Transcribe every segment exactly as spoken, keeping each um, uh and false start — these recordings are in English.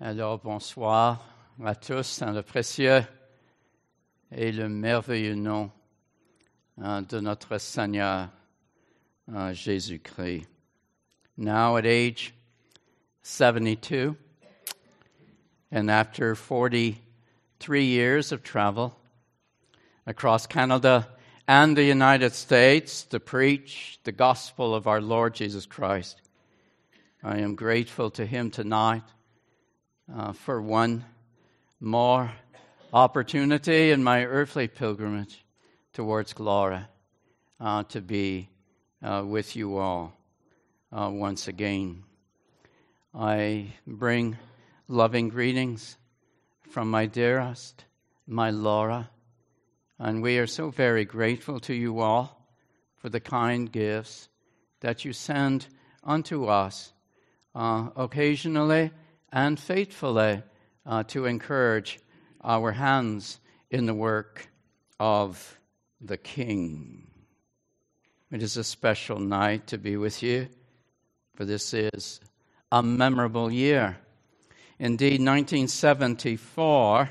Alors, bonsoir à tous dans le précieux et le merveilleux nom uh, de notre Seigneur uh, Jésus-Christ. Now at age seventy-two, and after forty-three years of travel across Canada and the United States to preach the gospel of our Lord Jesus Christ, I am grateful to Him tonight Uh, for one more opportunity in my earthly pilgrimage towards glory uh, to be uh, with you all uh, once again. I bring loving greetings from my dearest, my Laura, and we are so very grateful to you all for the kind gifts that you send unto us uh, occasionally and faithfully uh, to encourage our hands in the work of the King. It is a special night to be with you, for this is a memorable year. Indeed, nineteen seventy-four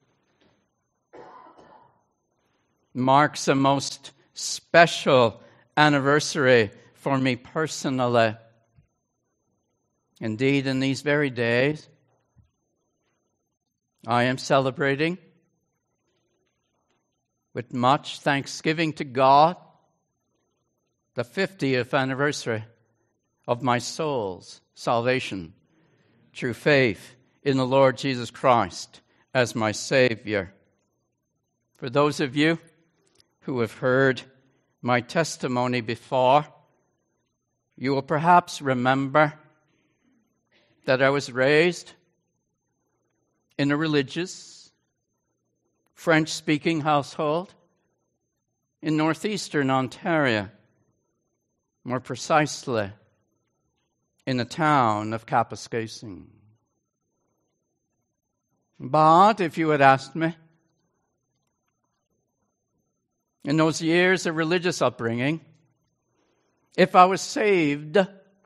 marks a most special anniversary for me personally. Indeed, in these very days, I am celebrating with much thanksgiving to God the fiftieth anniversary of my soul's salvation through faith in the Lord Jesus Christ as my Savior. For those of you who have heard my testimony before, you will perhaps remember that I was raised in a religious, French-speaking household in northeastern Ontario, more precisely in the town of Kapuskasing. But if you had asked me, in those years of religious upbringing, if I was saved,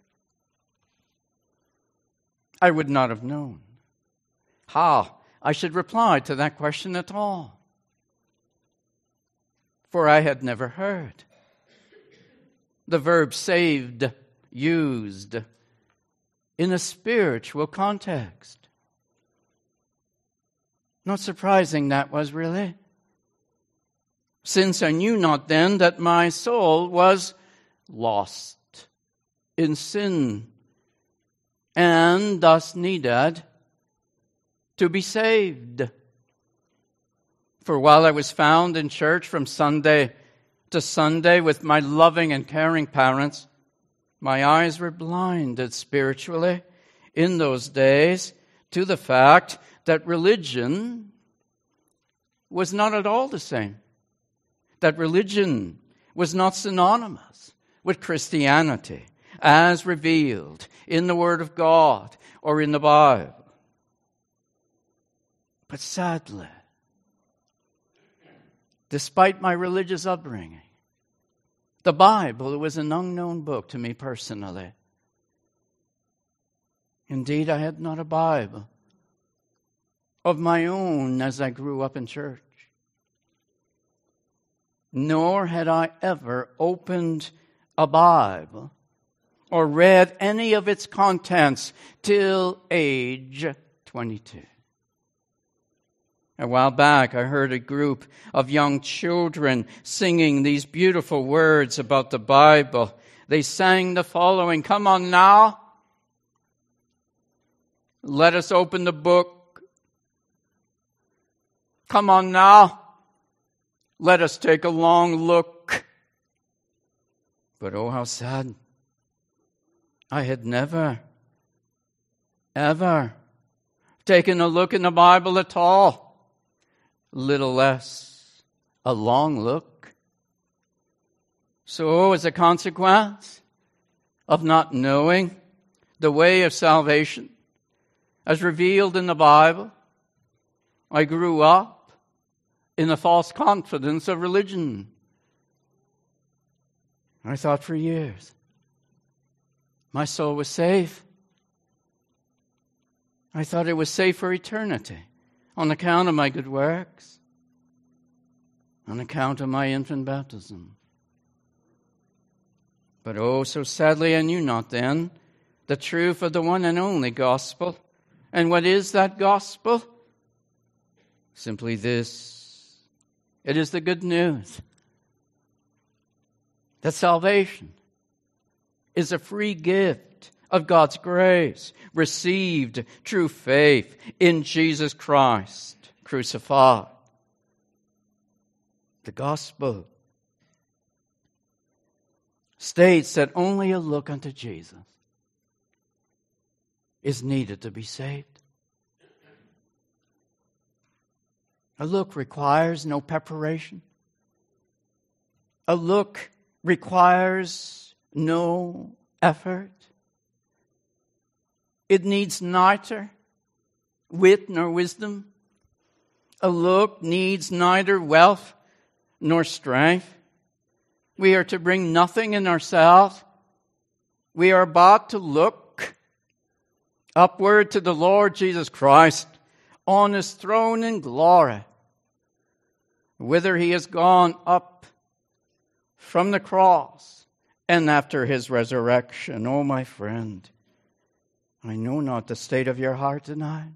I would not have known how I should reply to that question at all. For I had never heard the verb saved used in a spiritual context. Not surprising that was, really, since I knew not then that my soul was lost in sin, and thus needed to be saved. For while I was found in church from Sunday to Sunday with my loving and caring parents, my eyes were blinded spiritually in those days to the fact that religion was not at all the same. That religion was not synonymous with Christianity as revealed in the Word of God or in the Bible. But sadly, despite my religious upbringing, the Bible was an unknown book to me personally. Indeed, I had not a Bible of my own as I grew up in church. Nor had I ever opened a Bible or read any of its contents till age twenty-two. A while back, I heard a group of young children singing these beautiful words about the Bible. They sang the following: "Come on now, let us open the book. Come on now, let us take a long look." But oh, how sad. I had never, ever taken a look in the Bible at all, little less a long look. So as a consequence of not knowing the way of salvation as revealed in the Bible, I grew up in the false confidence of religion. I thought for years my soul was safe. I thought it was safe for eternity on account of my good works, on account of my infant baptism. But oh, so sadly I knew not then the truth of the one and only gospel. And what is that gospel? Simply this. It is the good news that salvation is a free gift of God's grace, received through faith in Jesus Christ crucified. The gospel states that only a look unto Jesus is needed to be saved. A look requires no preparation. A look requires no effort. It needs neither wit nor wisdom. A look needs neither wealth nor strength. We are to bring nothing in ourselves. We are but to look upward to the Lord Jesus Christ on his throne in glory, whither he has gone up from the cross and after his resurrection. Oh, my friend, I know not the state of your heart tonight.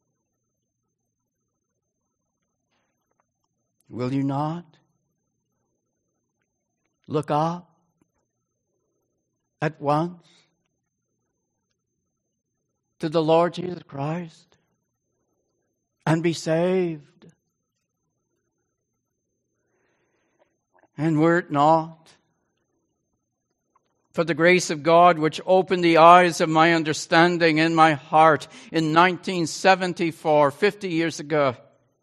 Will you not look up at once to the Lord Jesus Christ and be saved? And were it not for the grace of God which opened the eyes of my understanding in my heart in nineteen seventy-four, fifty years ago,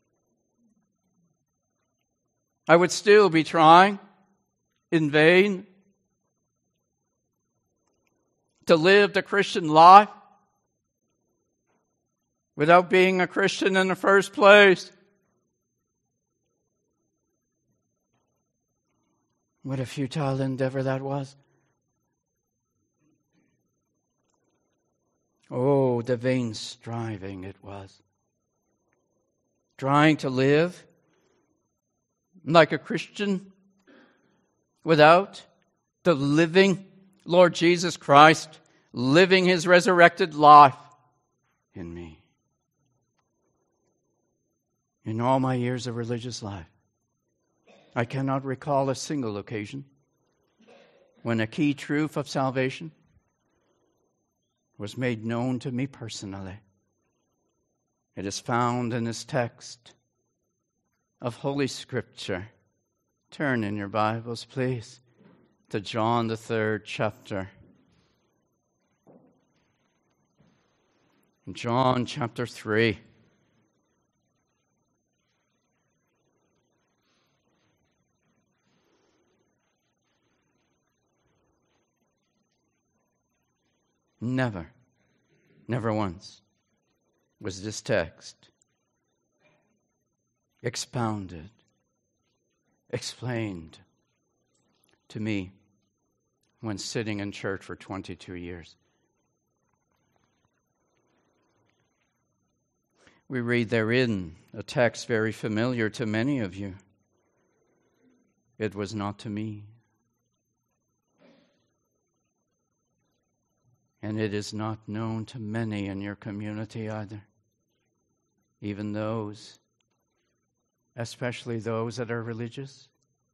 I would still be trying in vain to live the Christian life without being a Christian in the first place. What a futile endeavor that was. Oh, the vain striving it was. Trying to live like a Christian without the living Lord Jesus Christ living his resurrected life in me. In all my years of religious life, I cannot recall a single occasion when a key truth of salvation was made known to me personally. It is found in this text of Holy Scripture. Turn in your Bibles, please, to John the third chapter. John chapter three. Never, never once was this text expounded, explained to me when sitting in church for twenty-two years. We read therein a text very familiar to many of you. It was not to me. And it is not known to many in your community either. Even those, especially those that are religious.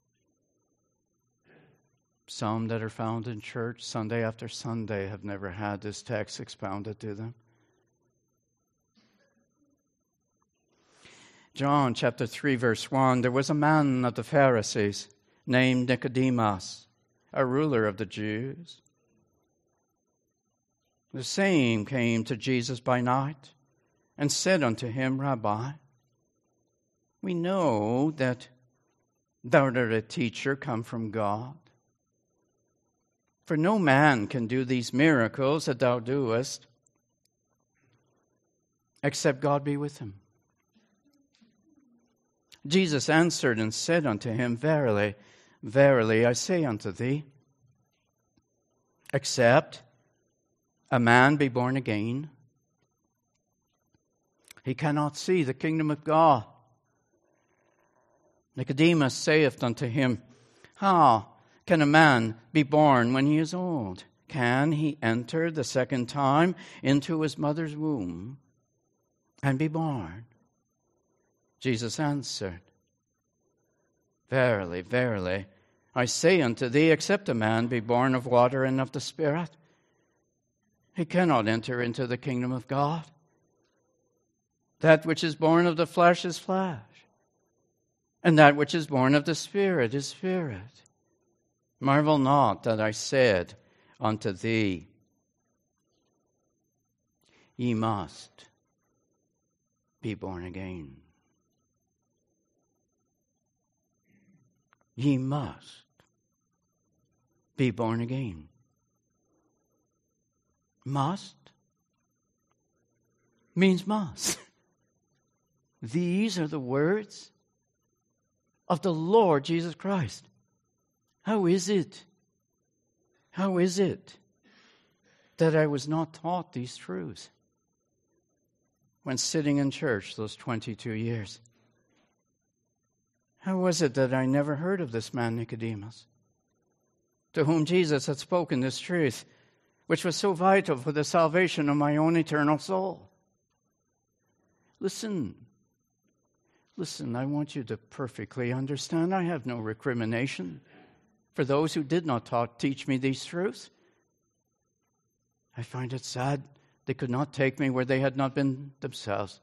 Some that are found in church Sunday after Sunday have never had this text expounded to them. John chapter three verse one, there was a man of the Pharisees named Nicodemus, a ruler of the Jews. The same came to Jesus by night and said unto him, Rabbi, we know that thou art a teacher come from God. For no man can do these miracles that thou doest, except God be with him. Jesus answered and said unto him, Verily, verily, I say unto thee, except a man be born again, He cannot see the kingdom of God. Nicodemus saith unto him, How can a man be born when he is old? Can he enter the second time into his mother's womb and be born? Jesus answered, Verily, verily, I say unto thee, except a man be born of water and of the Spirit, he cannot enter into the kingdom of God. That which is born of the flesh is flesh, and that which is born of the Spirit is spirit. Marvel not that I said unto thee, Ye must be born again. Ye must be born again. Must means must. These are the words of the Lord Jesus Christ. How is it? How is it that I was not taught these truths when sitting in church those twenty-two years? How was it that I never heard of this man Nicodemus, to whom Jesus had spoken this truth, which was so vital for the salvation of my own eternal soul? Listen, listen, I want you to perfectly understand. I have no recrimination for those who did not taught, teach me these truths. I find it sad they could not take me where they had not been themselves.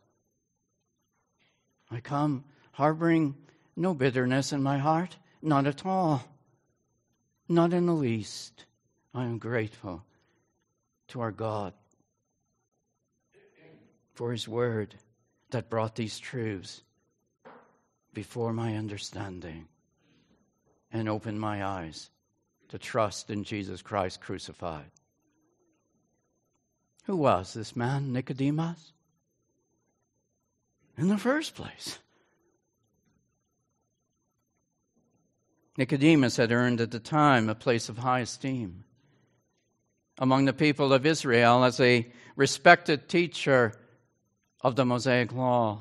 I come harboring no bitterness in my heart, not at all, not in the least. I am grateful to our God for His word that brought these truths before my understanding and opened my eyes to trust in Jesus Christ crucified. Who was this man, Nicodemus? In the first place, Nicodemus had earned at the time a place of high esteem among the people of Israel as a respected teacher of the Mosaic Law.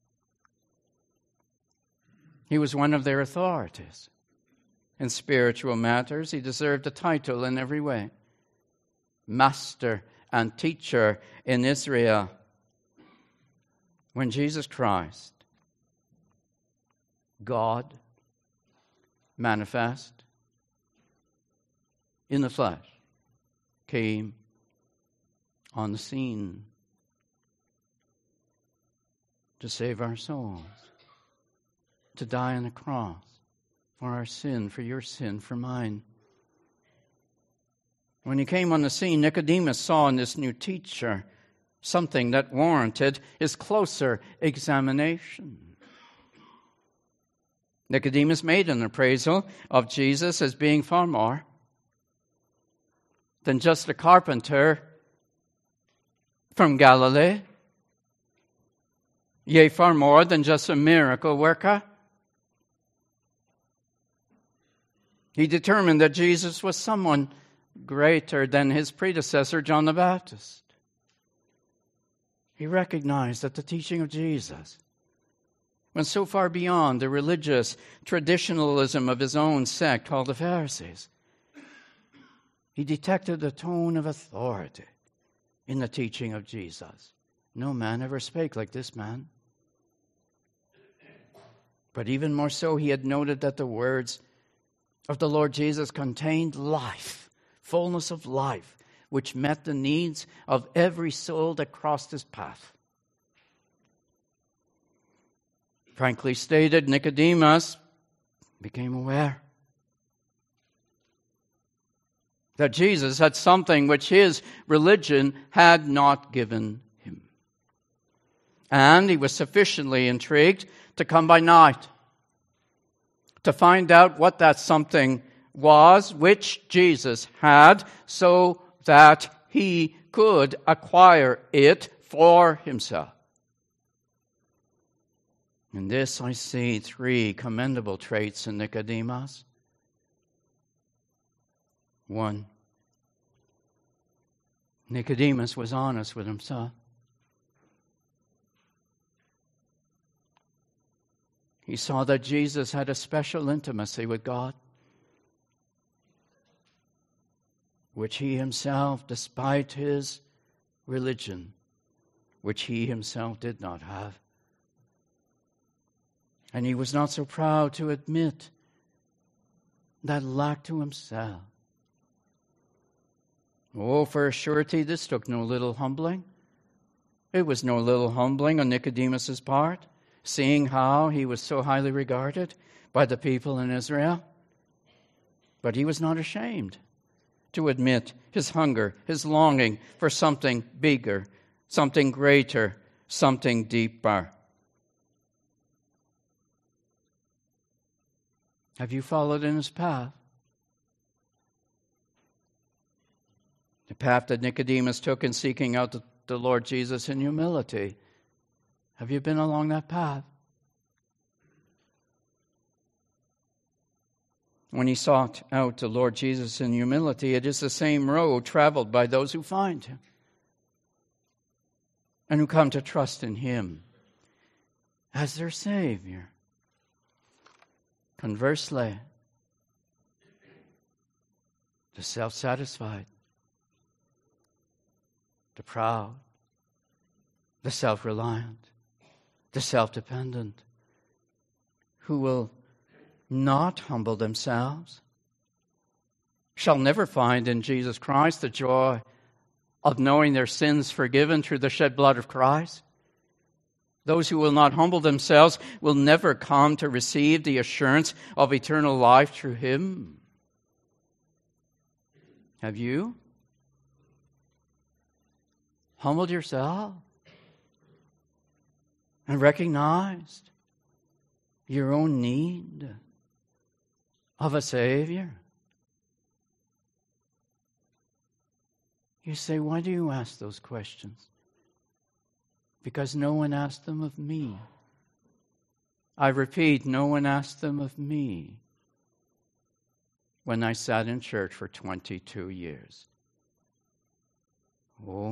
He was one of their authorities in spiritual matters. He deserved a title in every way. Master and teacher in Israel. When Jesus Christ, God, manifest in the flesh, came on the scene to save our souls, to die on the cross for our sin, for your sin, for mine. When he came on the scene, Nicodemus saw in this new teacher something that warranted his closer examination. Nicodemus made an appraisal of Jesus as being far more than just a carpenter from Galilee, yea, far more than just a miracle worker. He determined that Jesus was someone greater than his predecessor, John the Baptist. He recognized that the teaching of Jesus went so far beyond the religious traditionalism of his own sect called the Pharisees. He detected a tone of authority in the teaching of Jesus. No man ever spake like this man. But even more so, he had noted that the words of the Lord Jesus contained life, fullness of life, which met the needs of every soul that crossed his path. Frankly stated, Nicodemus became aware that Jesus had something which his religion had not given him. And he was sufficiently intrigued to come by night to find out what that something was which Jesus had, so that he could acquire it for himself. In this I see three commendable traits in Nicodemus. One, Nicodemus was honest with himself. He saw that Jesus had a special intimacy with God, which he himself, despite his religion, which he himself did not have. And he was not so proud to admit that lack to himself. Oh, for a surety, this took no little humbling. It was no little humbling on Nicodemus's part, seeing how he was so highly regarded by the people in Israel. But he was not ashamed to admit his hunger, his longing for something bigger, something greater, something deeper. Have you followed in his path? The path that Nicodemus took in seeking out the, the Lord Jesus in humility. Have you been along that path? When he sought out the Lord Jesus in humility, it is the same road traveled by those who find him and who come to trust in him as their Savior. Conversely, the self-satisfied, the proud, the self-reliant, the self-dependent, who will not humble themselves, shall never find in Jesus Christ the joy of knowing their sins forgiven through the shed blood of Christ. Those who will not humble themselves will never come to receive the assurance of eternal life through him. Have you humbled yourself and recognized your own need of a Savior? You say, why do you ask those questions? Because no one asked them of me. I repeat, no one asked them of me when I sat in church for twenty-two years. Oh,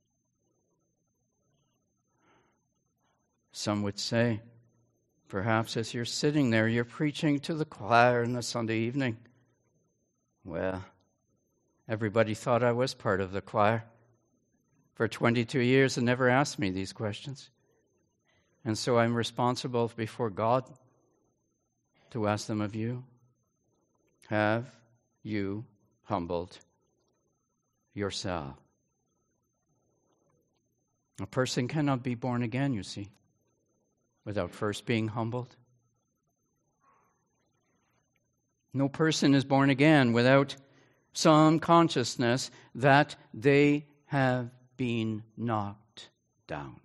some would say, perhaps as you're sitting there, you're preaching to the choir on a Sunday evening. Well, everybody thought I was part of the choir for twenty-two years and never asked me these questions. And so I'm responsible before God to ask them of you. Have you humbled yourself? A person cannot be born again, you see, without first being humbled. No person is born again without some consciousness that they have been knocked down.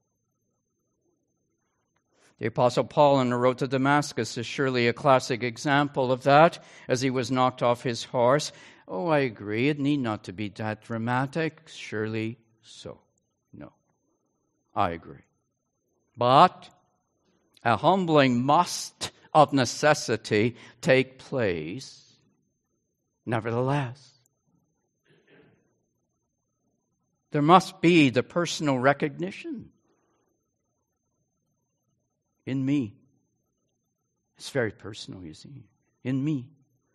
The Apostle Paul on the road to Damascus is surely a classic example of that, as he was knocked off his horse. Oh, I agree, it need not to be that dramatic. Surely so. No, I agree. But a humbling must of necessity take place nevertheless. There must be the personal recognition in me. It's very personal, you see. In me.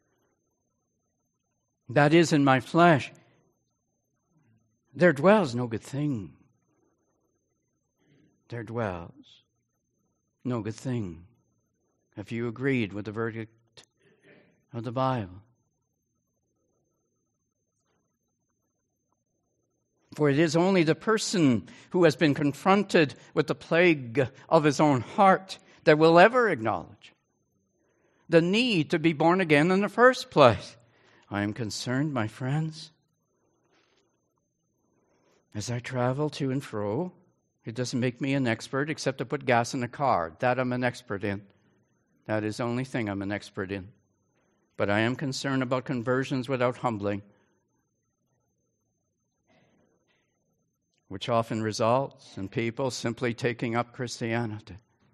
That is, in my flesh, there dwells no good thing. There dwells no good thing. Have you agreed with the verdict of the Bible? For it is only the person who has been confronted with the plague of his own heart that will ever acknowledge the need to be born again in the first place. I am concerned, my friends, as I travel to and fro. It doesn't make me an expert except to put gas in a car. That I'm an expert in. That is the only thing I'm an expert in. But I am concerned about conversions without humbling, which often results in people simply taking up Christianity,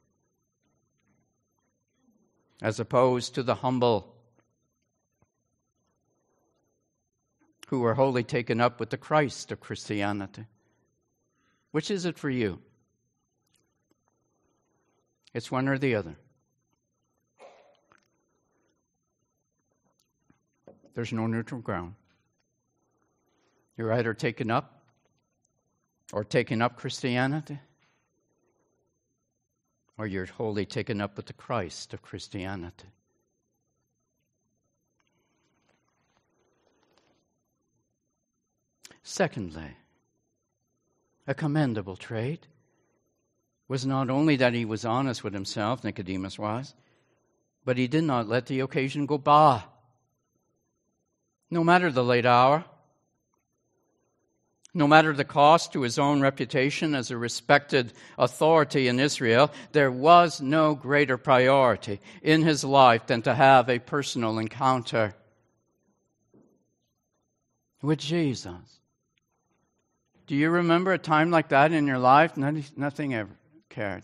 as opposed to the humble who are wholly taken up with the Christ of Christianity. Which is it for you? It's one or the other. There's no neutral ground. You're either taken up or taking up Christianity, or you're wholly taken up with the Christ of Christianity. Secondly, a commendable trait was not only that he was honest with himself, Nicodemus was, but he did not let the occasion go by. No matter the late hour, no matter the cost to his own reputation as a respected authority in Israel, there was no greater priority in his life than to have a personal encounter with Jesus. Do you remember a time like that in your life? Nothing ever cared.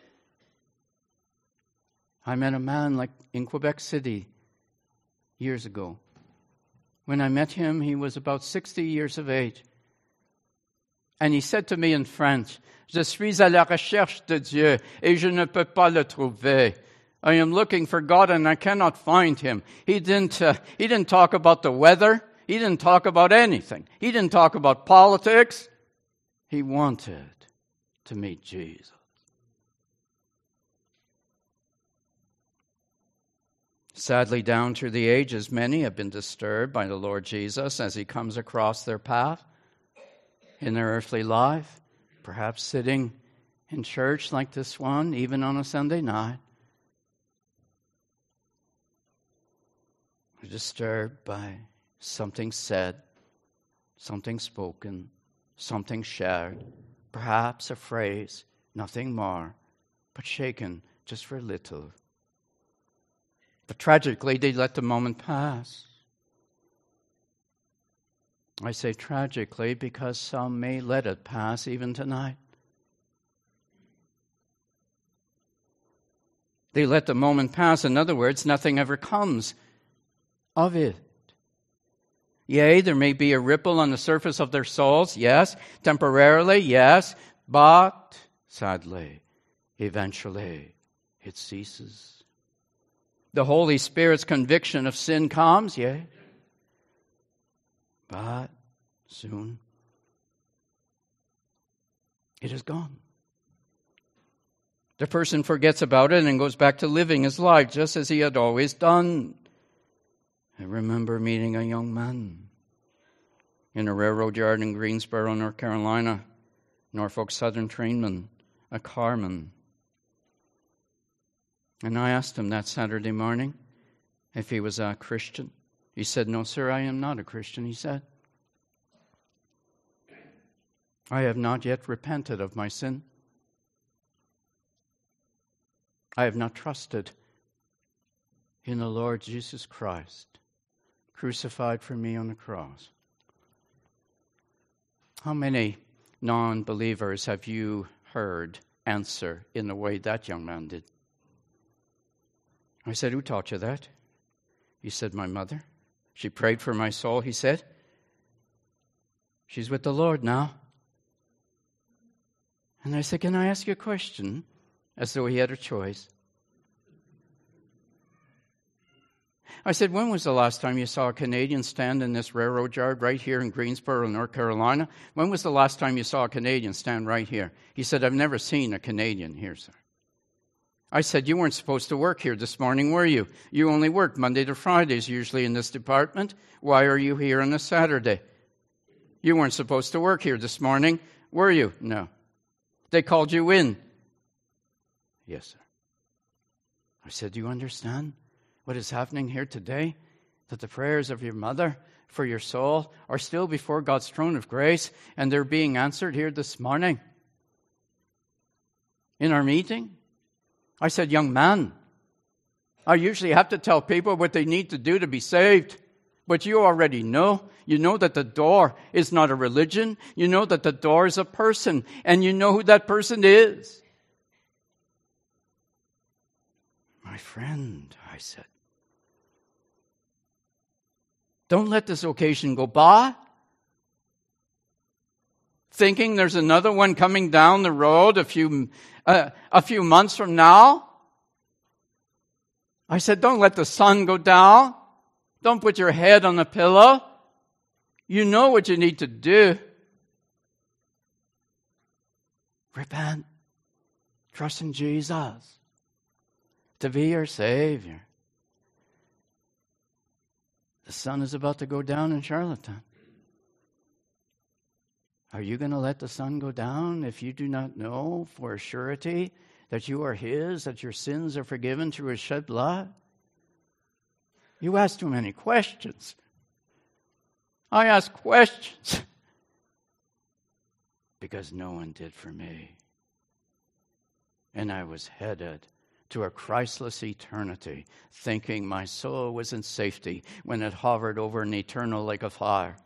I met a man like in Quebec City years ago. When I met him, he was about sixty years of age. And he said to me in French, "Je suis à la recherche de Dieu, et je ne peux pas le trouver." I am looking for God and I cannot find him. He didn't, uh, he didn't talk about the weather. He didn't talk about anything. He didn't talk about politics. He wanted to meet Jesus. Sadly, down through the ages, many have been disturbed by the Lord Jesus as he comes across their path in their earthly life, perhaps sitting in church like this one, even on a Sunday night. They're disturbed by something said, something spoken, something shared, perhaps a phrase, nothing more, but shaken just for a little. But tragically, they let the moment pass. I say tragically because some may let it pass even tonight. They let the moment pass. In other words, nothing ever comes of it. Yea, there may be a ripple on the surface of their souls, yes, temporarily, yes, but sadly, eventually, it ceases. The Holy Spirit's conviction of sin comes, yea, but soon it is gone. The person forgets about it and goes back to living his life just as he had always done. I remember meeting a young man in a railroad yard in Greensboro, North Carolina, Norfolk Southern trainman, a carman. And I asked him that Saturday morning if he was a Christian. He said, "No, sir, I am not a Christian," he said. "I have not yet repented of my sin. I have not trusted in the Lord Jesus Christ, crucified for me on the cross." How many non-believers have you heard answer in the way that young man did? I said, "Who taught you that?" He said, "My mother. She prayed for my soul," he said. "She's with the Lord now." And I said, "Can I ask you a question?" As though he had a choice. I said, "When was the last time you saw a Canadian stand in this railroad yard right here in Greensboro, North Carolina? When was the last time you saw a Canadian stand right here?" He said, "I've never seen a Canadian here, sir." I said, "You weren't supposed to work here this morning, were you? You only work Monday to Fridays usually in this department. Why are you here on a Saturday? You weren't supposed to work here this morning, were you?" "No." "They called you in." "Yes, sir." I said, "Do you understand what is happening here today? That the prayers of your mother for your soul are still before God's throne of grace, and they're being answered here this morning in our meeting?" I said, "Young man, I usually have to tell people what they need to do to be saved. But you already know. You know that the door is not a religion. You know that the door is a person. And you know who that person is." "My friend," I said, "don't let this occasion go by thinking there's another one coming down the road a few uh, a few months from now." I said, "Don't let the sun go down. Don't put your head on the pillow. You know what you need to do. Repent. Trust in Jesus to be your Savior. The sun is about to go down in Charlottetown. Are you going to let the sun go down if you do not know for a surety that you are His, that your sins are forgiven through His shed blood? You ask too many questions. I ask questions because no one did for me. And I was headed to a Christless eternity, thinking my soul was in safety when it hovered over an eternal lake of fire.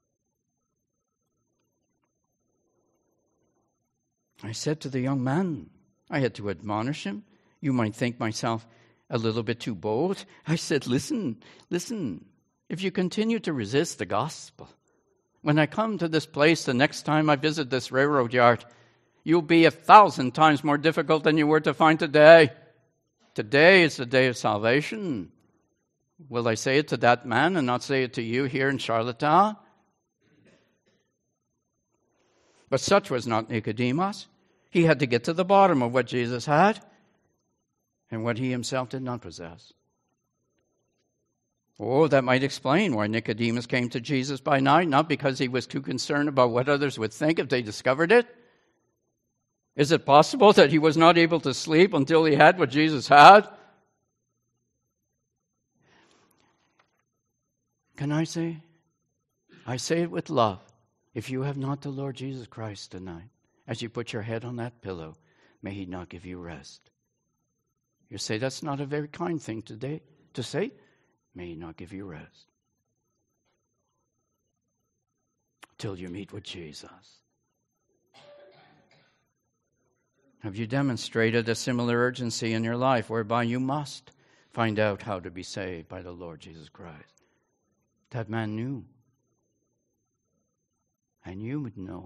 I said to the young man, I had to admonish him. You might think myself a little bit too bold. I said, listen, listen, if you continue to resist the gospel, when I come to this place the next time I visit this railroad yard, you'll be a thousand times more difficult than you were to find today. Today is the day of salvation. Will I say it to that man and not say it to you here in Charlottetown? But such was not Nicodemus. He had to get to the bottom of what Jesus had and what he himself did not possess. Oh, that might explain why Nicodemus came to Jesus by night, not because he was too concerned about what others would think if they discovered it. Is it possible that he was not able to sleep until he had what Jesus had? Can I say? I say it with love. If you have not the Lord Jesus Christ tonight, as you put your head on that pillow, may He not give you rest. You say, that's not a very kind thing today to say. May He not give you rest till you meet with Jesus. Have you demonstrated a similar urgency in your life whereby you must find out how to be saved by the Lord Jesus Christ? That man knew. And you would know.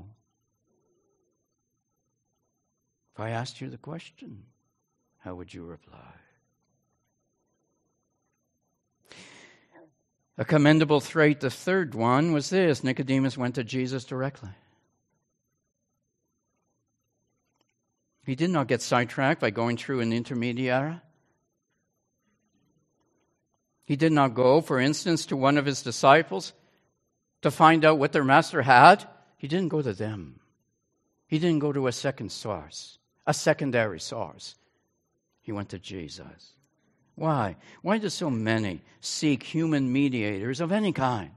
If I asked you the question, how would you reply? A commendable trait, the third one, was this. Nicodemus went to Jesus directly. He did not get sidetracked by going through an intermediary. He did not go, for instance, to one of his disciples to find out what their master had. He didn't go to them. He didn't go to a second source, a secondary source. He went to Jesus. Why? Why do so many seek human mediators of any kind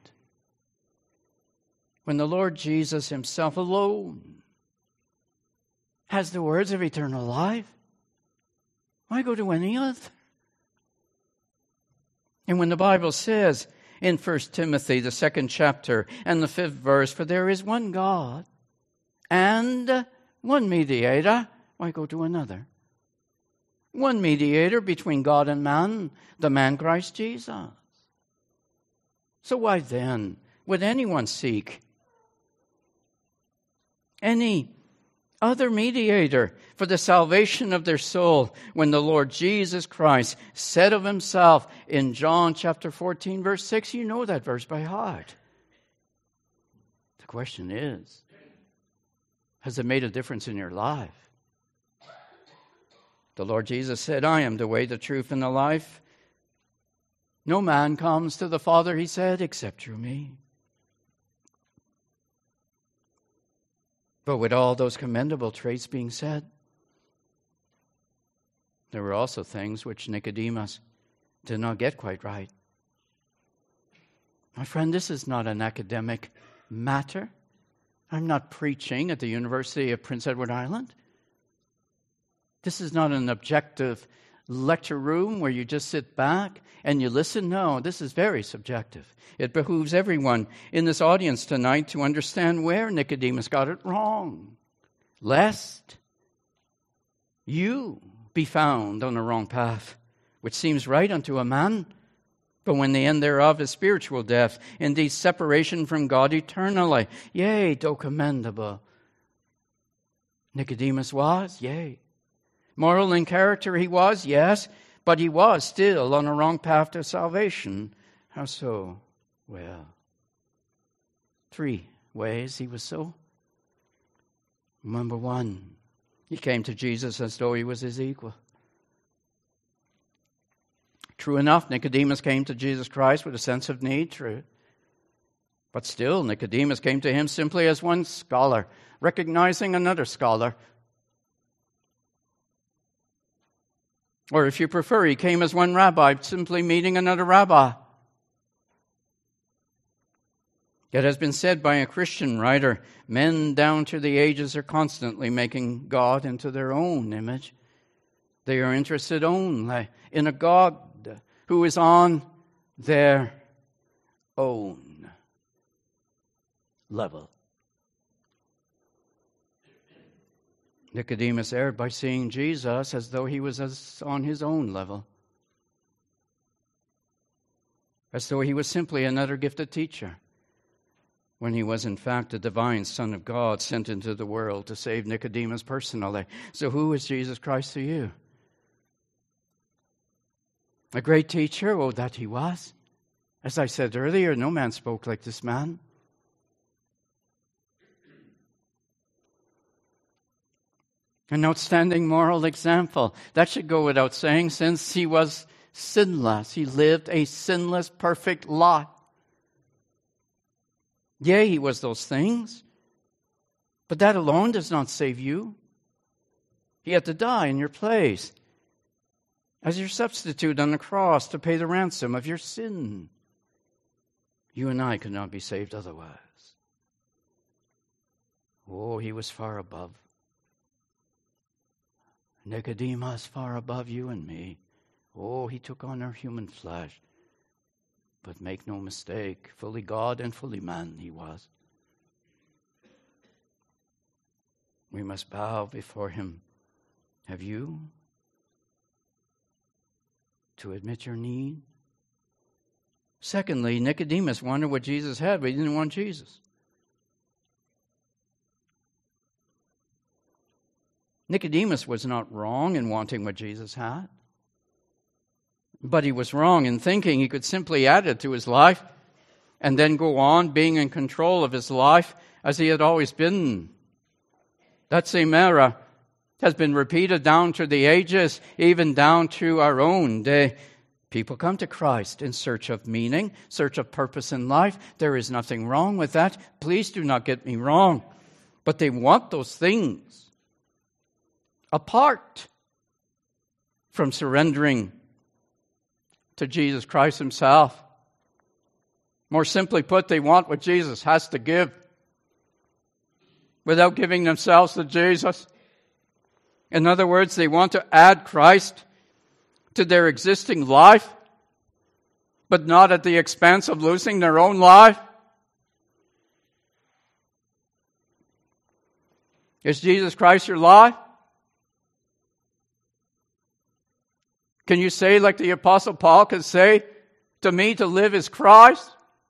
when the Lord Jesus Himself alone has the words of eternal life? Why go to any other? And when the Bible says in First Timothy, the second chapter and the fifth verse, for there is one God and one mediator, why go to another? One mediator between God and man, the man Christ Jesus. So why then would anyone seek any other mediator for the salvation of their soul when the Lord Jesus Christ said of Himself in John chapter fourteen, verse six, you know that verse by heart. The question is, has it made a difference in your life? The Lord Jesus said, I am the way, the truth, and the life. No man comes to the Father, He said, except through me. But with all those commendable traits being said, there were also things which Nicodemus did not get quite right. My friend, this is not an academic matter. I'm not preaching at the University of Prince Edward Island. This is not an objective lecture room where you just sit back and you listen. No, this is very subjective. It behooves everyone in this audience tonight to understand where Nicodemus got it wrong, lest you be found on the wrong path, which seems right unto a man, but when the end thereof is spiritual death, indeed separation from God eternally. Yea, though commendable Nicodemus was, yea. Moral in character he was, yes, but he was still on a wrong path to salvation How so? Well, three ways he was so. Number one, he came to Jesus as though he was his equal. True enough, Nicodemus came to Jesus Christ with a sense of need, true. But still, Nicodemus came to him simply as one scholar, recognizing another scholar. Or if you prefer, he came as one rabbi, simply meeting another rabbi. It has been said by a Christian writer, men down through the ages are constantly making God into their own image. They are interested only in a God who is on their own level. Nicodemus erred by seeing Jesus as though he was as on his own level, as though he was simply another gifted teacher, when he was in fact the divine Son of God sent into the world to save Nicodemus personally. So who is Jesus Christ to you? A great teacher? Oh, that he was. As I said earlier, no man spoke like this man. An outstanding moral example. That should go without saying, since he was sinless. He lived a sinless, perfect life. Yea, he was those things, but that alone does not save you. He had to die in your place as your substitute on the cross to pay the ransom of your sin. You and I could not be saved otherwise. Oh, he was far above. Nicodemus, far above you and me. Oh, he took on our human flesh. But make no mistake, fully God and fully man he was. We must bow before him. Have you? To admit your need? Secondly, Nicodemus wondered what Jesus had, but he didn't want Jesus. Nicodemus was not wrong in wanting what Jesus had. But he was wrong in thinking he could simply add it to his life and then go on being in control of his life as he had always been. That same error has been repeated down through the ages, even down to our own day. People come to Christ in search of meaning, search of purpose in life. There is nothing wrong with that. Please do not get me wrong. But they want those things apart from surrendering to Jesus Christ himself. More simply put, they want what Jesus has to give without giving themselves to Jesus. In other words, they want to add Christ to their existing life, but not at the expense of losing their own life. Is Jesus Christ your life? Can you say, like the Apostle Paul could say, to me to live is Christ?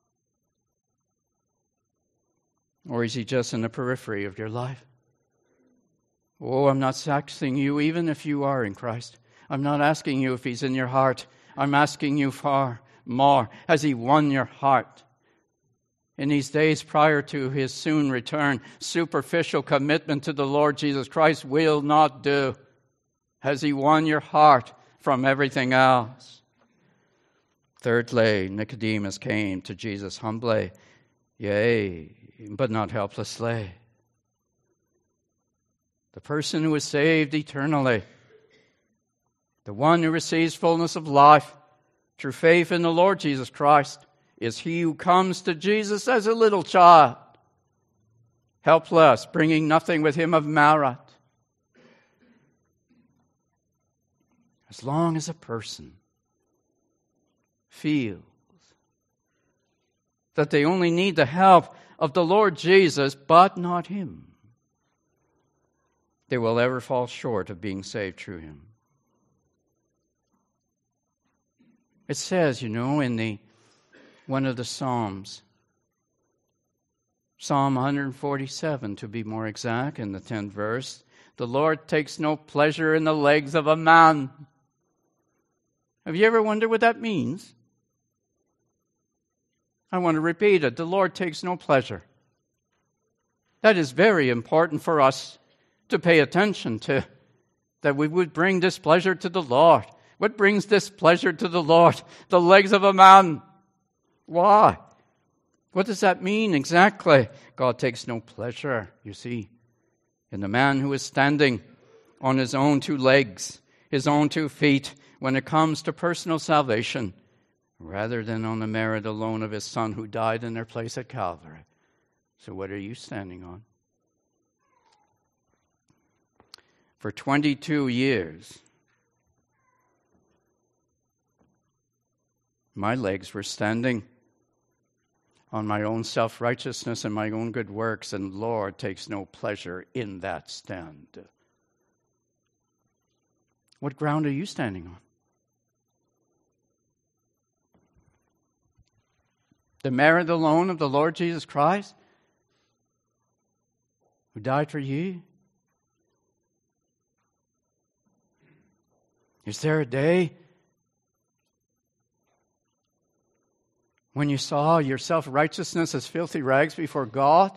Or is he just in the periphery of your life? Oh, I'm not asking you, even if you are in Christ. I'm not asking you if he's in your heart. I'm asking you far more. Has he won your heart? In these days prior to his soon return, superficial commitment to the Lord Jesus Christ will not do. Has he won your heart from everything else? Thirdly, Nicodemus came to Jesus humbly, yea, but not helplessly. The person who is saved eternally, the one who receives fullness of life through faith in the Lord Jesus Christ, is he who comes to Jesus as a little child, helpless, bringing nothing with him of merit. As long as a person feels that they only need the help of the Lord Jesus, but not him, they will ever fall short of being saved through him. It says, you know, in the one of the Psalms, Psalm one forty-seven to be more exact, in the tenth verse, the Lord takes no pleasure in the legs of a man. Have you ever wondered what that means? I want to repeat it. The Lord takes no pleasure. That is very important for us to pay attention to, that we would bring displeasure to the Lord. What brings displeasure to the Lord? The legs of a man. Why? What does that mean exactly? God takes no pleasure, you see, in the man who is standing on his own two legs, his own two feet, when it comes to personal salvation, rather than on the merit alone of his Son who died in their place at Calvary. So what are you standing on? For twenty-two years, my legs were standing on my own self-righteousness and my own good works, and Lord takes no pleasure in that stand. What ground are you standing on? The merit alone of the Lord Jesus Christ, who died for you? Is there a day when you saw your self-righteousness as filthy rags before God?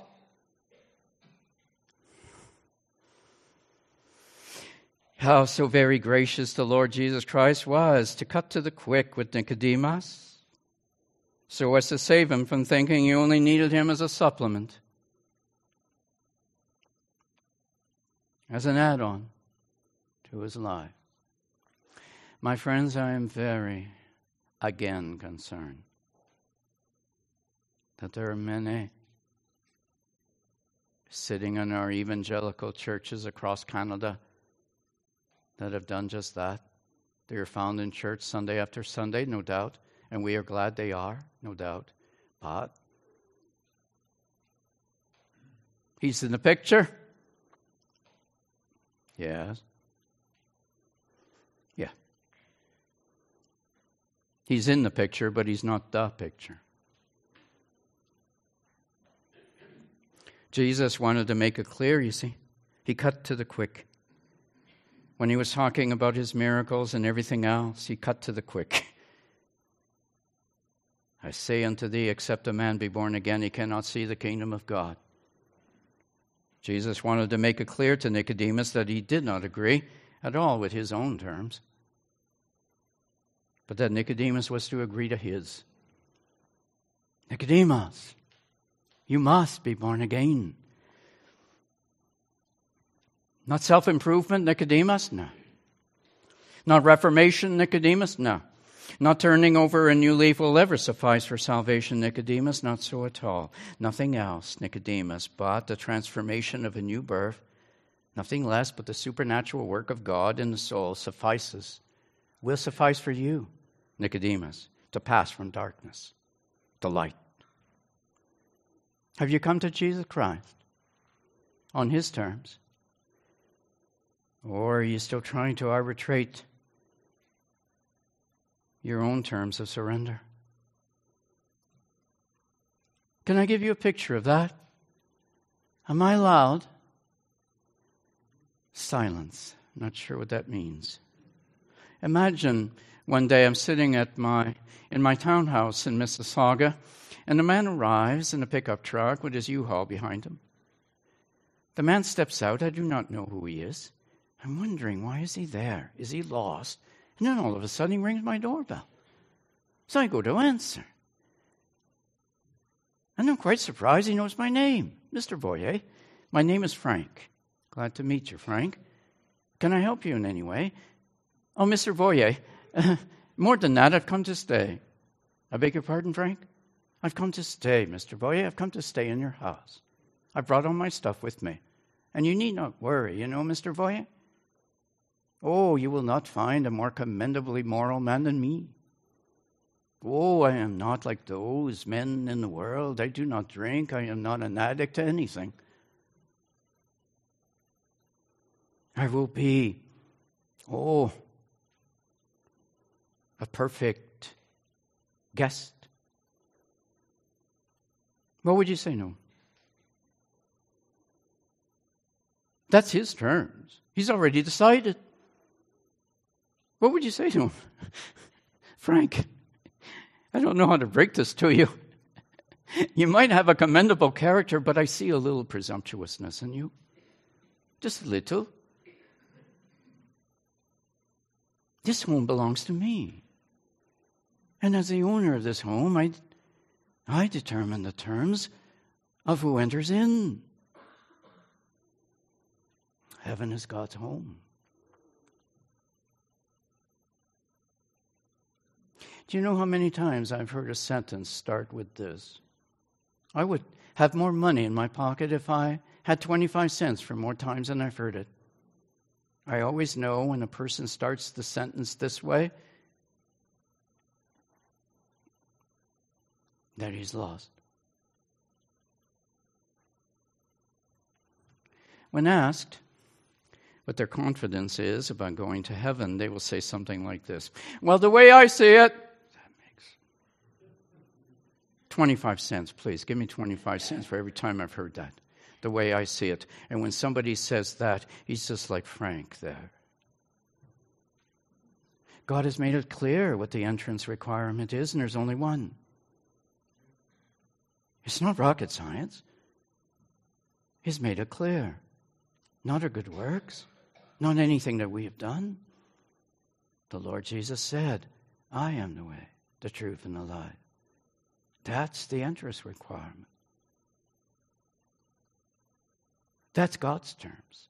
How so very gracious the Lord Jesus Christ was to cut to the quick with Nicodemus, so as to save him from thinking you only needed him as a supplement, as an add-on to his life. My friends, I am very, again, concerned that there are many sitting in our evangelical churches across Canada that have done just that. They are found in church Sunday after Sunday, no doubt, and we are glad they are, no doubt. But he's in the picture? Yes. Yeah. He's in the picture, but he's not the picture. Jesus wanted to make it clear, you see. He cut to the quick. When he was talking about his miracles and everything else, he cut to the quick. I say unto thee, except a man be born again, he cannot see the kingdom of God. Jesus wanted to make it clear to Nicodemus that he did not agree at all with his own terms, but that Nicodemus was to agree to his. Nicodemus, you must be born again. Not self-improvement, Nicodemus? No. Not reformation, Nicodemus? No. Not turning over a new leaf will ever suffice for salvation, Nicodemus? Not so at all. Nothing else, Nicodemus, but the transformation of a new birth. Nothing less but the supernatural work of God in the soul suffices, will suffice for you, Nicodemus, to pass from darkness to light. Have you come to Jesus Christ on his terms? Or are you still trying to arbitrate your own terms of surrender? Can I give you a picture of that? Am I allowed? Silence. Not sure what that means. Imagine one day I'm sitting at my in my townhouse in Mississauga, and a man arrives in a pickup truck with his U-Haul behind him. The man steps out. I do not know who he is. I'm wondering, why is he there? Is he lost? And then all of a sudden he rings my doorbell. So I go to answer. And I'm quite surprised he knows my name. Mister Boyer. My name is Frank. Glad to meet you, Frank. Can I help you in any way? Oh, Mister Boyer, uh, more than that, I've come to stay. I beg your pardon, Frank? I've come to stay, Mister Boyer. I've come to stay in your house. I brought all my stuff with me. And you need not worry, you know, Mister Boyer. Oh, you will not find a more commendably moral man than me. Oh, I am not like those men in the world. I do not drink. I am not an addict to anything. I will be, oh, a perfect guest. What would you say no? That's his terms. He's already decided. What would you say to him? Frank, I don't know how to break this to you. You might have a commendable character, but I see a little presumptuousness in you. Just a little. This home belongs to me. And as the owner of this home, I, I determine the terms of who enters in. Heaven is God's home. Do you know how many times I've heard a sentence start with this? I would have more money in my pocket if I had twenty-five cents for more times than I've heard it. I always know when a person starts the sentence this way that he's lost. When asked what their confidence is about going to heaven, they will say something like this. Well, the way I see it, that makes twenty-five cents, please. Give me twenty-five cents for every time I've heard that. The way I see it. And when somebody says that, he's just like Frank there. God has made it clear what the entrance requirement is, and there's only one. It's not rocket science. He's made it clear. Not our good works, not anything that we have done. The Lord Jesus said, I am the way, the truth, and the life. That's the entrance requirement. That's God's terms.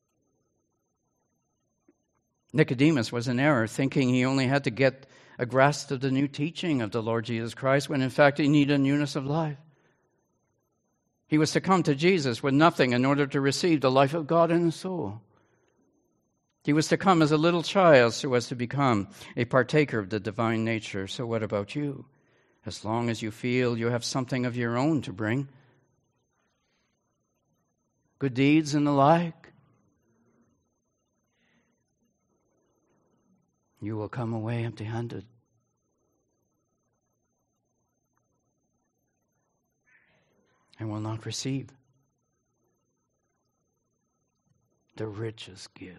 Nicodemus was in error, thinking he only had to get a grasp of the new teaching of the Lord Jesus Christ, when in fact he needed a newness of life. He was to come to Jesus with nothing in order to receive the life of God in his soul. He was to come as a little child so as to become a partaker of the divine nature. So what about you? As long as you feel you have something of your own to bring, good deeds and the like, you will come away empty-handed. And will not receive the richest gift.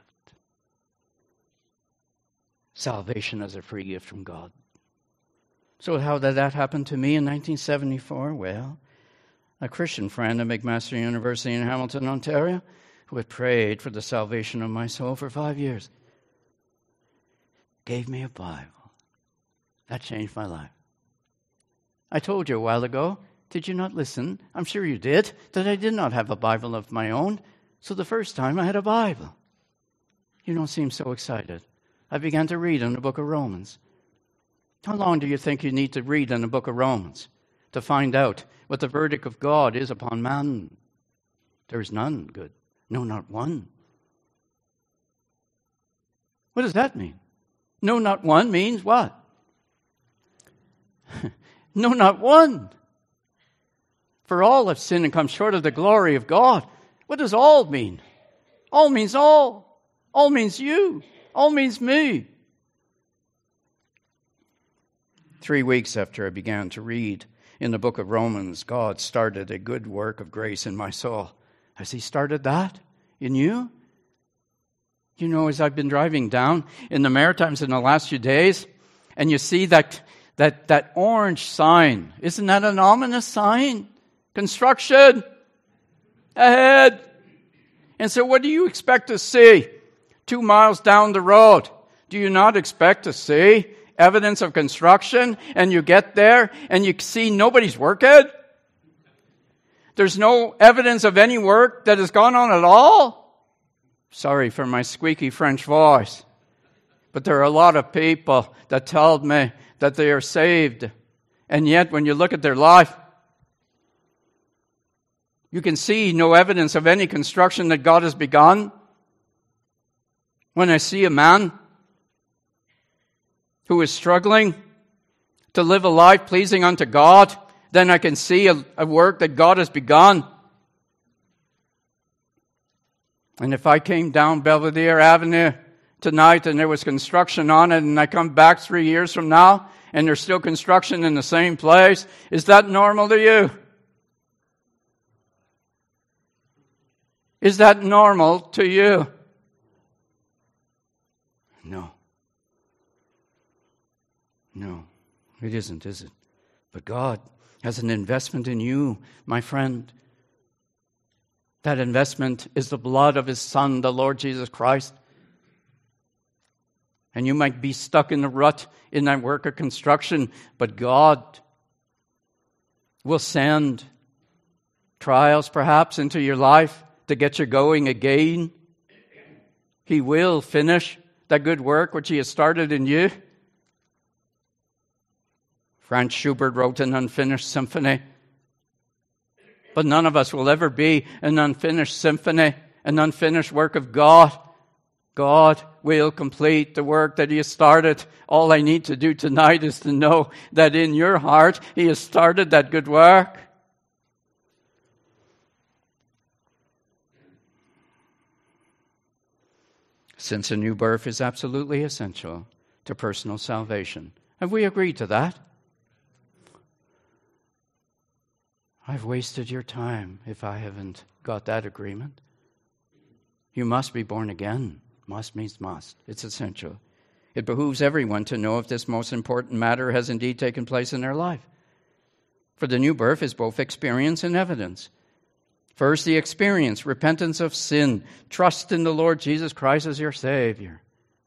Salvation as a free gift from God. So how did that happen to me in nineteen seventy-four? Well, a Christian friend at McMaster University in Hamilton, Ontario, who had prayed for the salvation of my soul for five years, gave me a Bible. That changed my life. I told you a while ago, did you not listen? I'm sure you did, that I did not have a Bible of my own. So the first time I had a Bible. You don't seem so excited. I began to read in the book of Romans. How long do you think you need to read in the book of Romans to find out what the verdict of God is upon man? There is none good. No, not one. What does that mean? No, not one means what? No, not one. For all have sinned and come short of the glory of God. What does all mean? All means all. All means you. All means me. Three weeks after I began to read in the book of Romans, God started a good work of grace in my soul. Has he started that in you? You know, as I've been driving down in the Maritimes in the last few days, and you see that, that, that orange sign. Isn't that an ominous sign? Construction ahead. And so what do you expect to see two miles down the road? Do you not expect to see evidence of construction? And you get there and you see nobody's working? There's no evidence of any work that has gone on at all? Sorry for my squeaky French voice. But there are a lot of people that told me that they are saved. And yet when you look at their life, you can see no evidence of any construction that God has begun. When I see a man who is struggling to live a life pleasing unto God, then I can see a, a work that God has begun. And if I came down Belvedere Avenue tonight and there was construction on it, and I come back three years from now and there's still construction in the same place, is that normal to you? Is that normal to you? No. No, it isn't, is it? But God as an investment in you, my friend. That investment is the blood of his Son, the Lord Jesus Christ. And you might be stuck in the rut in that work of construction, but God will send trials perhaps into your life to get you going again. He will finish that good work which he has started in you. Franz Schubert wrote an unfinished symphony. But none of us will ever be an unfinished symphony, an unfinished work of God. God will complete the work that he has started. All I need to do tonight is to know that in your heart he has started that good work. Since a new birth is absolutely essential to personal salvation. Have we agreed to that? I've wasted your time if I haven't got that agreement. You must be born again. Must means must. It's essential. It behooves everyone to know if this most important matter has indeed taken place in their life. For the new birth is both experience and evidence. First, the experience, repentance of sin, trust in the Lord Jesus Christ as your Savior.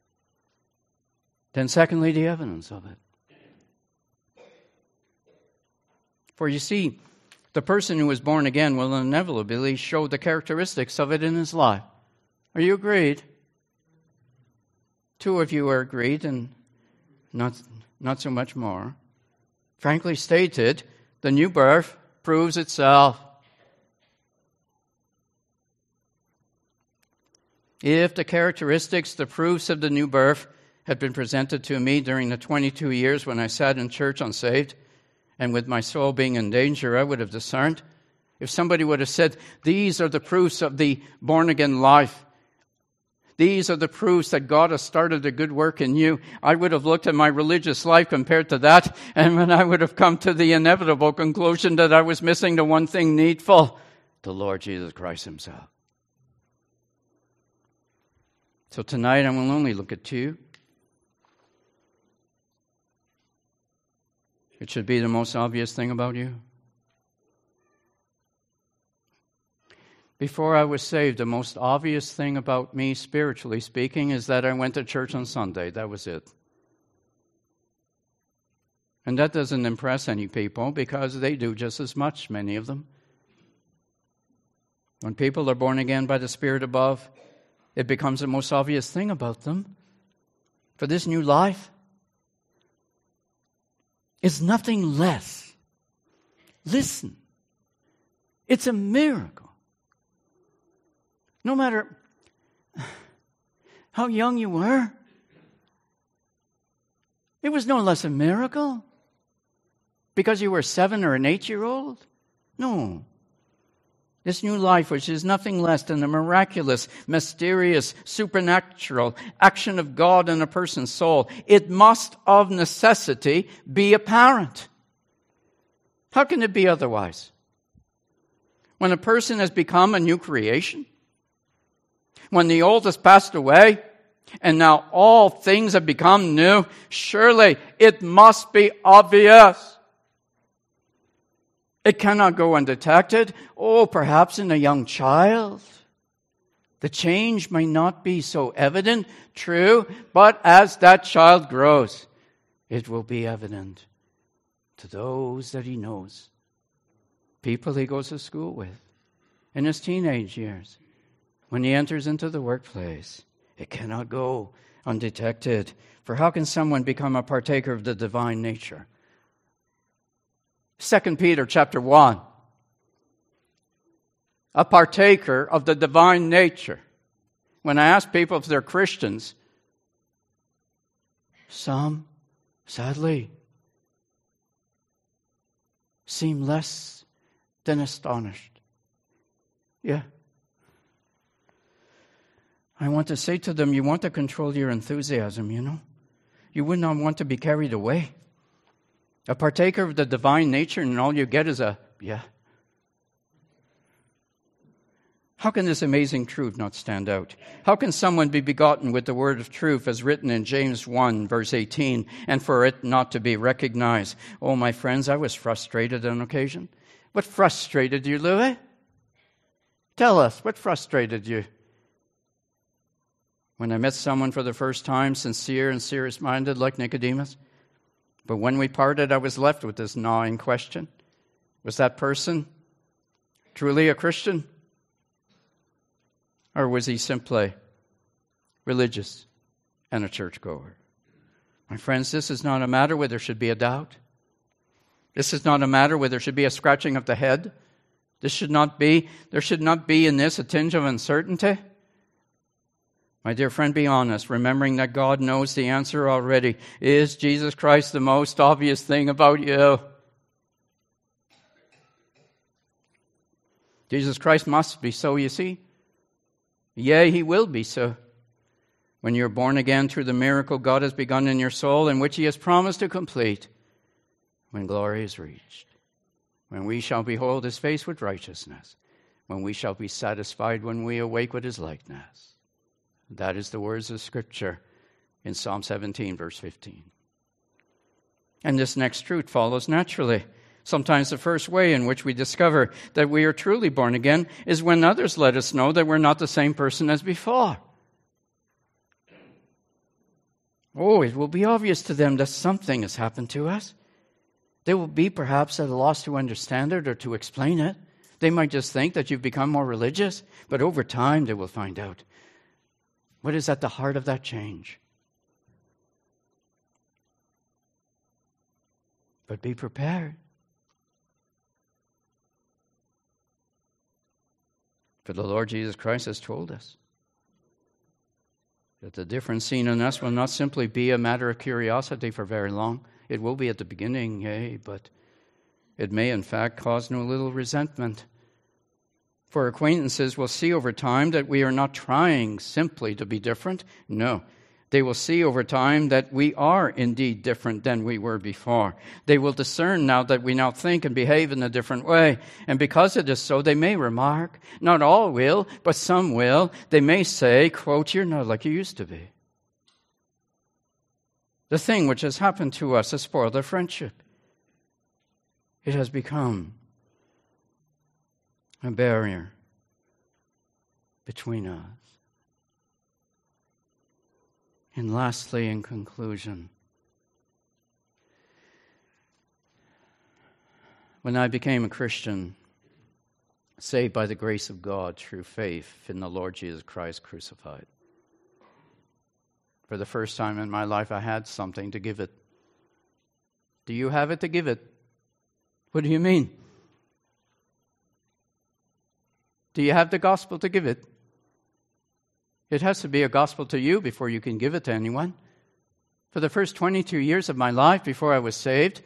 Then secondly, the evidence of it. For you see, the person who is born again will inevitably show the characteristics of it in his life. Are you agreed? Two of you are agreed, and not, not so much more. Frankly stated, the new birth proves itself. If the characteristics, the proofs of the new birth had been presented to me during the twenty-two years when I sat in church unsaved, and with my soul being in danger, I would have discerned. If somebody would have said, these are the proofs of the born-again life, these are the proofs that God has started a good work in you, I would have looked at my religious life compared to that, and when I would have come to the inevitable conclusion that I was missing the one thing needful, the Lord Jesus Christ himself. So tonight I will only look at two. It should be the most obvious thing about you. Before I was saved, the most obvious thing about me, spiritually speaking, is that I went to church on Sunday. That was it. And that doesn't impress any people because they do just as much, many of them. When people are born again by the Spirit above, it becomes the most obvious thing about them. For this new life is nothing less. Listen, it's a miracle. No matter how young you were, it was no less a miracle because you were seven or an eight-year-old. No. This new life, which is nothing less than the miraculous, mysterious, supernatural action of God in a person's soul, it must of necessity be apparent. How can it be otherwise? When a person has become a new creation, when the old has passed away, and now all things have become new, surely it must be obvious. It cannot go undetected. Oh, perhaps in a young child, the change may not be so evident, true, but as that child grows, it will be evident to those that he knows, people he goes to school with, in his teenage years. When he enters into the workplace, it cannot go undetected. For how can someone become a partaker of the divine nature? Second Peter chapter one. A partaker of the divine nature. When I ask people if they're Christians, some, sadly, seem less than astonished. Yeah. I want to say to them, you want to control your enthusiasm, you know. You would not want to be carried away. A partaker of the divine nature, and all you get is a, yeah. How can this amazing truth not stand out? How can someone be begotten with the word of truth as written in James one, verse eighteen, and for it not to be recognized? Oh, my friends, I was frustrated on occasion. What frustrated you, Louis? Tell us, what frustrated you? When I met someone for the first time, sincere and serious-minded like Nicodemus. But when we parted, I was left with this gnawing question. Was that person truly a Christian? Or was he simply religious and a churchgoer? My friends, this is not a matter where there should be a doubt. This is not a matter where there should be a scratching of the head. This should not be, there should not be in this a tinge of uncertainty. My dear friend, be honest, remembering that God knows the answer already. Is Jesus Christ the most obvious thing about you? Jesus Christ must be so, you see. Yea, he will be so. When you're born again through the miracle God has begun in your soul, in which he has promised to complete, when glory is reached, when we shall behold his face with righteousness, when we shall be satisfied when we awake with his likeness. That is the words of Scripture in Psalm seventeen, verse fifteen. And this next truth follows naturally. Sometimes the first way in which we discover that we are truly born again is when others let us know that we're not the same person as before. Oh, it will be obvious to them that something has happened to us. They will be perhaps at a loss to understand it or to explain it. They might just think that you've become more religious, but over time they will find out what is at the heart of that change. But be prepared. For the Lord Jesus Christ has told us that the difference seen in us will not simply be a matter of curiosity for very long. It will be at the beginning, yea, but it may in fact cause no little resentment. For acquaintances will see over time that we are not trying simply to be different. No, they will see over time that we are indeed different than we were before. They will discern now that we now think and behave in a different way. And because it is so, they may remark, not all will, but some will. They may say, quote, "You're not like you used to be." The thing which has happened to us has spoiled our friendship. It has become a barrier between us. And lastly, in conclusion, when I became a Christian, saved by the grace of God through faith in the Lord Jesus Christ crucified, for the first time in my life, I had something to give it. Do you have it to give it? What do you mean? Do you have the gospel to give it? It has to be a gospel to you before you can give it to anyone. For the first twenty-two years of my life before I was saved,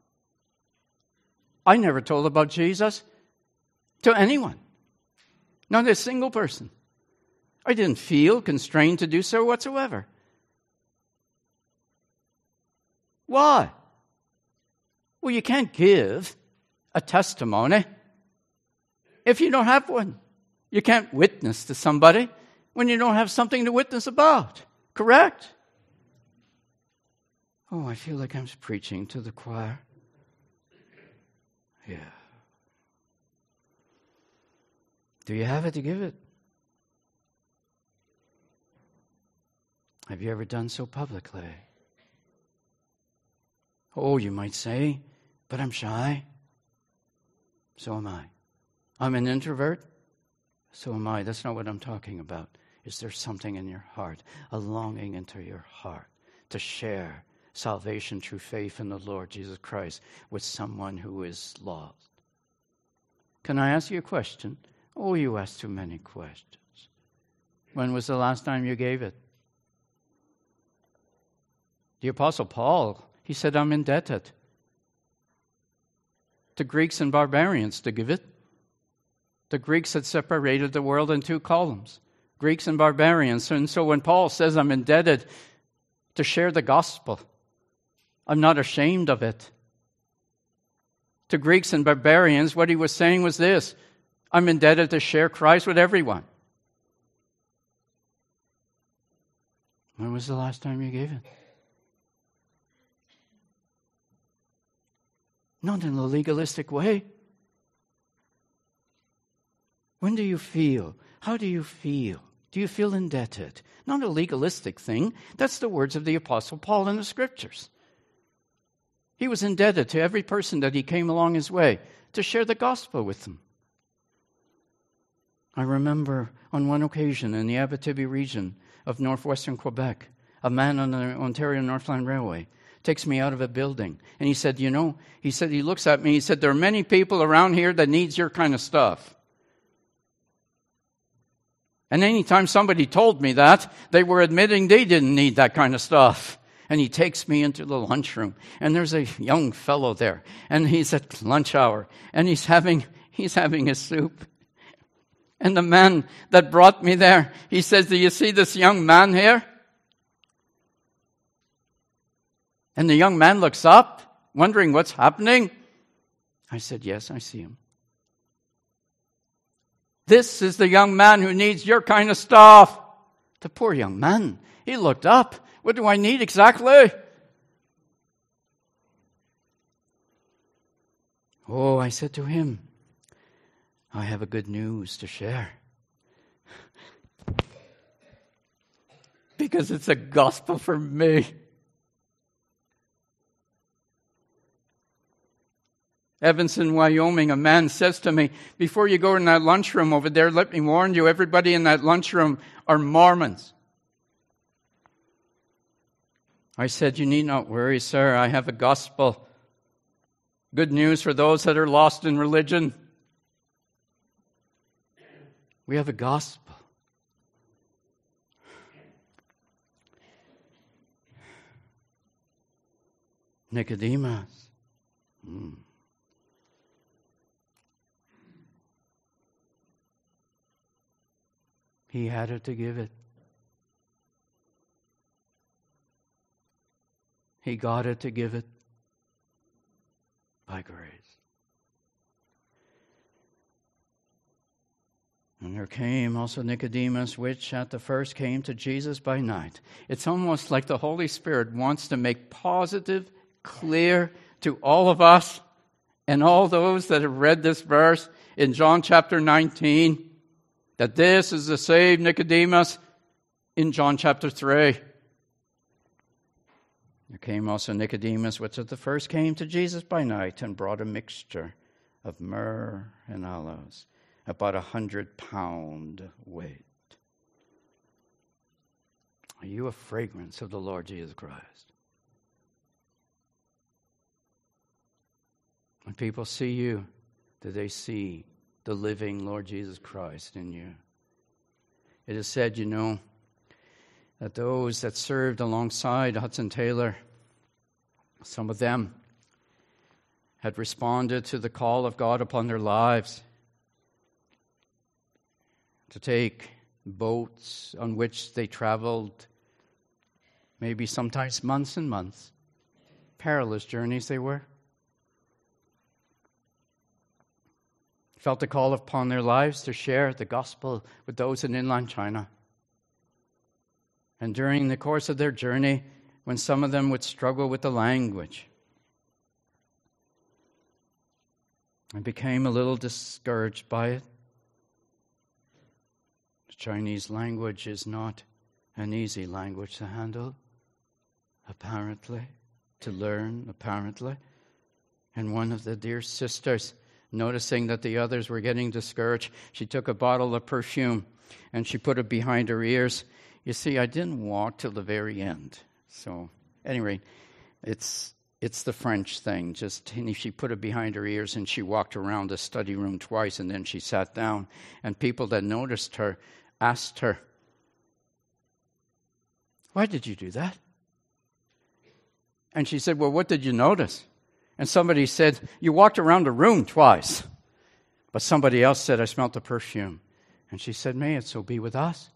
I never told about Jesus to anyone. Not a single person. I didn't feel constrained to do so whatsoever. Why? Well, you can't give a testimony if you don't have one. You can't witness to somebody when you don't have something to witness about. Correct? Oh, I feel like I'm preaching to the choir. Yeah. Do you have it to give it? Have you ever done so publicly? Oh, you might say, but I'm shy. So am I. I'm an introvert. So am I. That's not what I'm talking about. Is there something in your heart, a longing into your heart to share salvation through faith in the Lord Jesus Christ with someone who is lost? Can I ask you a question? Oh, you ask too many questions. When was the last time you gave it? The Apostle Paul, he said, I'm indebted to Greeks and barbarians to give it. The Greeks had separated the world in two columns, Greeks and barbarians. And so when Paul says I'm indebted to share the gospel, I'm not ashamed of it. To Greeks and barbarians, what he was saying was this: I'm indebted to share Christ with everyone. When was the last time you gave it? Not in a legalistic way. When do you feel? How do you feel? Do you feel indebted? Not a legalistic thing. That's the words of the Apostle Paul in the Scriptures. He was indebted to every person that he came along his way to share the gospel with them. I remember on one occasion in the Abitibi region of northwestern Quebec, a man on the Ontario Northland Railway takes me out of a building. And he said, you know, he said, he looks at me, he said, there are many people around here that needs your kind of stuff. And anytime somebody told me that, they were admitting they didn't need that kind of stuff. And he takes me into the lunchroom, and there's a young fellow there, and he's at lunch hour, and he's having he's having his soup. And the man that brought me there, he says, do you see this young man here? And the young man looks up, wondering what's happening. I said, yes, I see him. This is the young man who needs your kind of stuff. The poor young man, he looked up. What do I need exactly? Oh, I said to him, I have a good news to share. Because it's a gospel for me. Evanston, Wyoming, a man says to me, before you go in that lunchroom over there, let me warn you, everybody in that lunchroom are Mormons. I said, you need not worry, sir. I have a gospel. Good news for those that are lost in religion. We have a gospel. Nicodemus. Hmm. He had it to give it. He got it to give it by grace. And there came also Nicodemus, which at the first came to Jesus by night. It's almost like the Holy Spirit wants to make positive, clear to all of us and all those that have read this verse in John chapter nineteen, that this is the saved Nicodemus in John chapter three. There came also Nicodemus, which at the first came to Jesus by night, and brought a mixture of myrrh and aloes, about a hundred pound weight. Are you a fragrance of the Lord Jesus Christ? When people see you, do they see the living Lord Jesus Christ in you? It is said, you know, that those that served alongside Hudson Taylor, some of them had responded to the call of God upon their lives to take boats on which they traveled, maybe sometimes months and months. Perilous journeys they were. Felt the call upon their lives to share the gospel with those in inland China. And during the course of their journey, when some of them would struggle with the language, I became a little discouraged by it. The Chinese language is not an easy language to handle, apparently, to learn, apparently. And one of the dear sisters, noticing that the others were getting discouraged, she took a bottle of perfume and she put it behind her ears. You see, I didn't walk till the very end. So, anyway, it's it's the French thing. Just she put it behind her ears and she walked around the study room twice and then she sat down. And people that noticed her asked her, "Why did you do that?" And she said, "Well, what did you notice?" And somebody said, "You walked around the room twice." But somebody else said, "I smelt the perfume." And she said, "May it so be with us."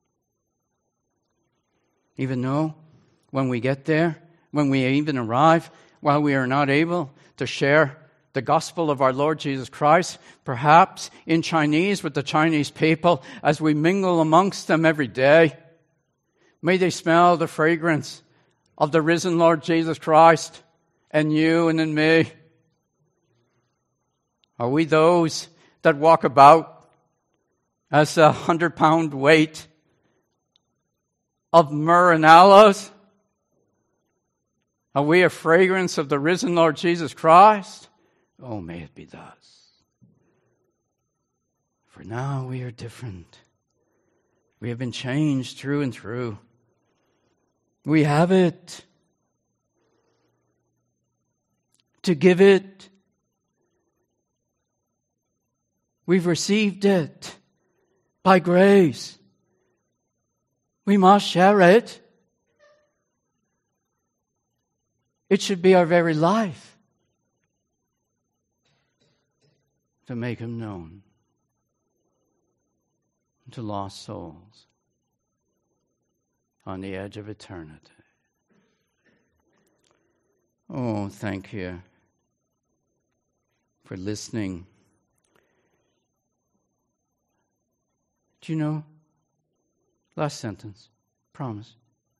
Even though when we get there, when we even arrive, while we are not able to share the gospel of our Lord Jesus Christ, perhaps in Chinese with the Chinese people as we mingle amongst them every day. May they smell the fragrance of the risen Lord Jesus Christ in you and in me. Are we those that walk about as a hundred-pound weight of myrrh and aloes? Are we a fragrance of the risen Lord Jesus Christ? Oh, may it be thus. For now we are different. We have been changed through and through. We have it. To give it. We've received it by grace. We must share it. It should be our very life to make Him known to lost souls on the edge of eternity. Oh, thank you for listening. Do you know? Last sentence. Promise.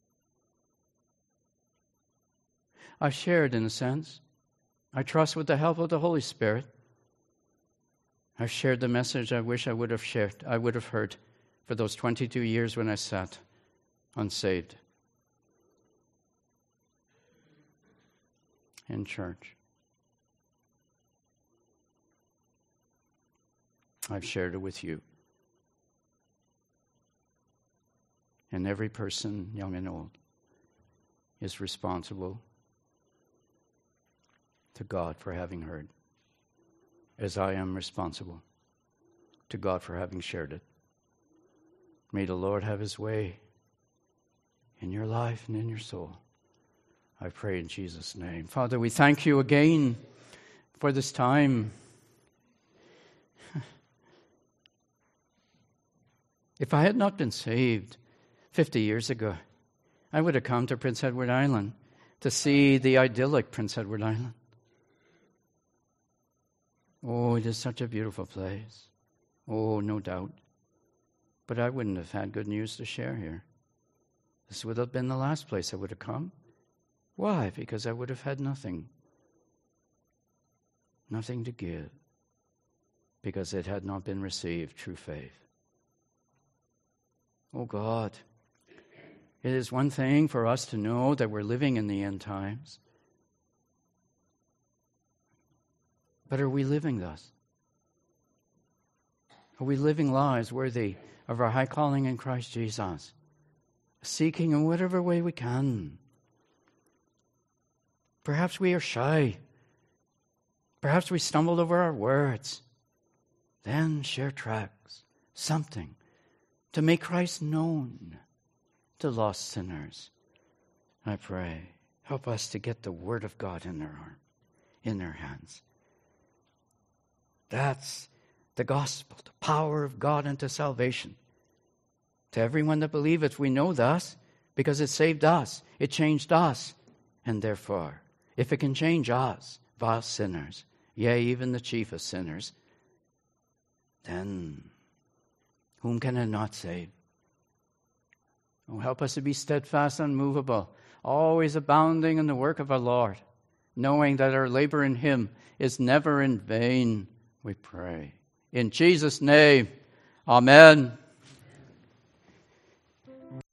I've shared in a sense. I trust with the help of the Holy Spirit. I've shared the message I wish I would have shared, I would have heard for those twenty-two years when I sat unsaved in church. I've shared it with you. And every person, young and old, is responsible to God for having heard, as I am responsible to God for having shared it. May the Lord have His way in your life and in your soul. I pray in Jesus' name. Father, we thank you again for this time. If I had not been saved fifty years ago, I would have come to Prince Edward Island to see the idyllic Prince Edward Island. Oh, it is such a beautiful place. Oh, no doubt. But I wouldn't have had good news to share here. This would have been the last place I would have come. Why? Because I would have had nothing. Nothing to give. Because it had not been received through faith. Oh God, it is one thing for us to know that we're living in the end times. But are we living thus? Are we living lives worthy of our high calling in Christ Jesus? Seeking in whatever way we can. Perhaps we are shy. Perhaps we stumbled over our words. Then share tracts, something to make Christ known to lost sinners. I pray, help us to get the Word of God in their arm, in their hands. That's the gospel, the power of God unto salvation. To everyone that believeth, we know thus, because it saved us, it changed us, and therefore, if it can change us, vile sinners, yea, even the chiefest sinners, then whom can it not save? Oh, help us to be steadfast, unmovable, always abounding in the work of our Lord, knowing that our labor in Him is never in vain, we pray. In Jesus' name, amen.